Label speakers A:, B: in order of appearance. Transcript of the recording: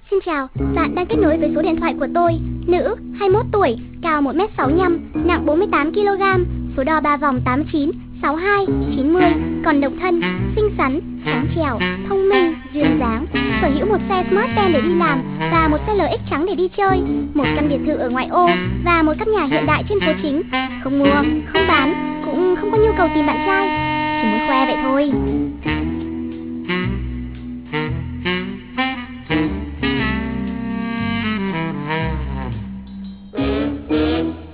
A: Xin chào, bạn đang kết nối với số điện thoại của tôi. Nữ, 21 tuổi, cao 1m65, nặng 48kg, số đo 3 vòng 89, 62, 90, còn độc thân, xinh xắn, trắng trẻo, thông minh, duyên dáng, sở hữu một xe Smart đen để đi làm và một xe LX trắng để đi chơi, một căn biệt thự ở ngoại ô và một căn nhà hiện đại trên phố chính. Không mua, không bán, cũng không có nhu cầu tìm bạn trai, chỉ muốn khoe vậy thôi.